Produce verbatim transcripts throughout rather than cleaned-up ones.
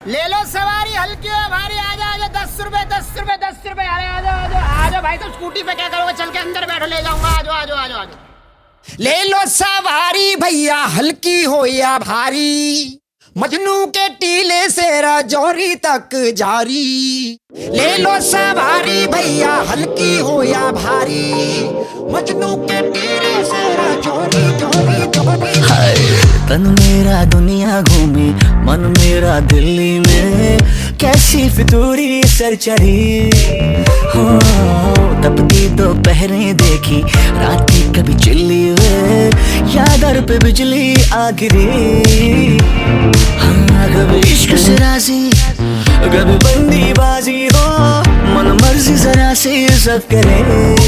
ले लो सवारी हल्की है भारी, आजा आजा दस रुपए दस रुपए दस रुपए। अरे आजा आजा आजा भाई, तो स्कूटी पे क्या करोगे, चल के अंदर बैठो, ले जाऊंगा। आजो आजो आजो आजो। ले लो सवारी भैया हल्की हो या भारी, मजनू के टीले से राजौरी तक जारी। ले लो सवारी भैया हल्की हो या भारी, मजनू के टीले से राजौरी जोरी जोरी। हाय तन मेरा दुनिया घूमी, मन मेरा दिल्ली में, कैसी फितूरी सर चढ़ी हो। तपती दोपहरें देखी, रात की कभी चिल्ली हुए, या दर पे बिजली आ गिरी। हाँ कभी इश्क से राजी, कभी बंदी बाजी हो, मन मर्जी जरा से सब करे।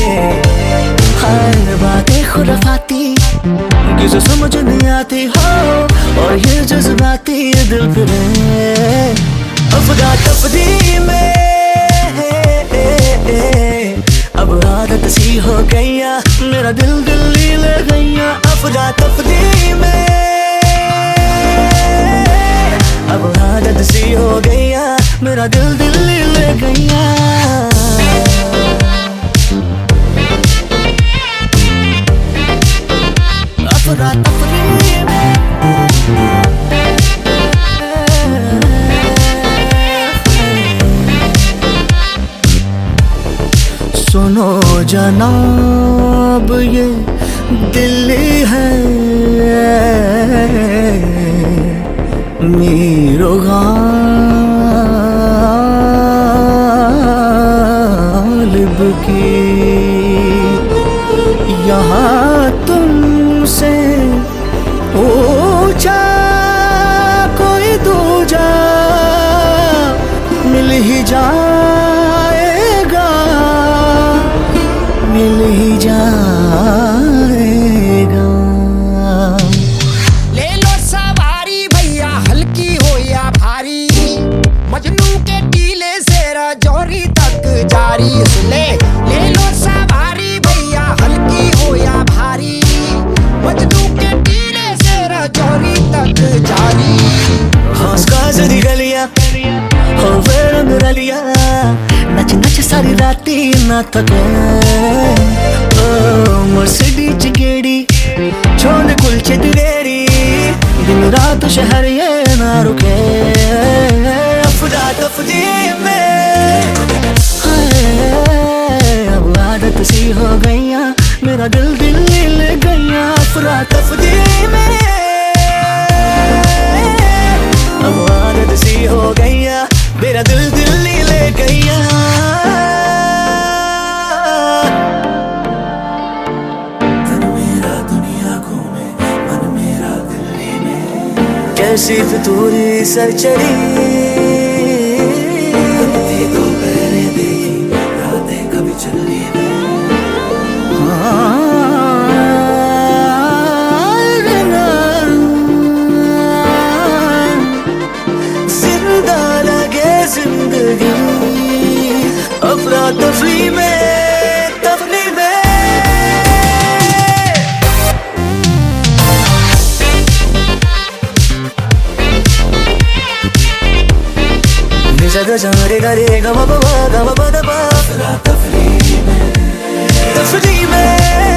हर बातें खुराफाती, किसे समझ नहीं आती हो, और ये जज्बाती दिल फिरे अफरा तफरी में। अब आदत सी हो गईया, मेरा दिल दिल्ली ले गईया। अफरा तफरी में अब आदत सी हो गईया, मेरा दिल दिल्ली ले गईया। अफरा तफरी में सुनो जनाब ये दिल्ली है, मीरो गालिब की। यहाँ तुमसे ऊंचा कोई दूजा मिल ही जाएगा, मिल ही जाएगा। ले लो सवारी भैया हल्की हो या भारी, मजनू के टीले से राजौरी तक जारी। ले ले लो सवारी भैया हल्की हो या भारी, मजनू के टीले से राजौरी तक जारी। हंसका जरी गलिया हो वे रंग रलिया, नच नच सारी राती ना थके। ओ मर्सिडीज गेड़ी छोड़ कुलचे दिवेरी, दिन रात शहर ये ना रुके। अफरा तफरी में हाय अब आदत सी हो गईया, मेरा दिल दिल्ली ले गईया। अफरा तफरी में अब आदत सी हो गईया, मेरा दिल दिल्ली ले गईया। तन मेरा दुनिया घूमे, मन मेरा दिल्ली में, कैसी फितूरी सर चढ़ी। दोपहरें देखी, रातें कभी चली में। जिंदगी अफरा तफरी में, तफरी में। निजा गजा रे गा रे गा मा बा गा मा बा दा बा। अफरा तफरी में, तफरी में।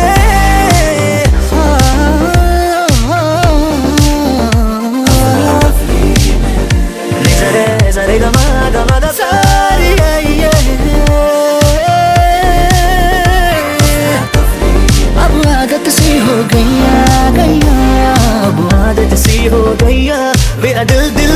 रे गा मा गा मा दा सारी ये। अब आदत सी हो गईया गईया, अब आदत सी हो गईया, मेरा दिल दिल